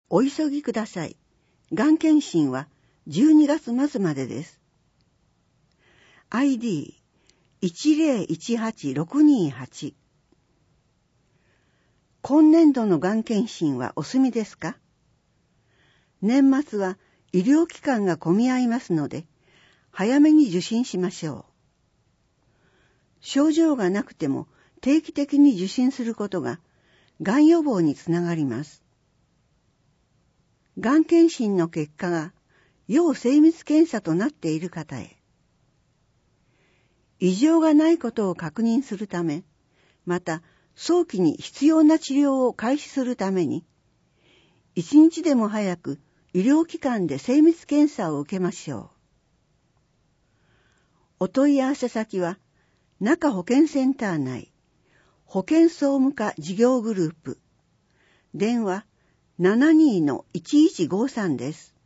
お急ぎください。がん検診は12月末までです。ID1018628。今年度のがん検診はお済みですか？年末は医療機関が混み合いますので、早めに受診しましょう。症状がなくても定期的に受診することが、がん予防につながります。がん検診の結果が要精密検査となっている方へ、異常がないことを確認するため、また早期に必要な治療を開始するために、一日でも早く医療機関で精密検査を受けましょう。お問い合わせ先は、中保健センター内、保健総務課事業グループ、電話 72-1153 です。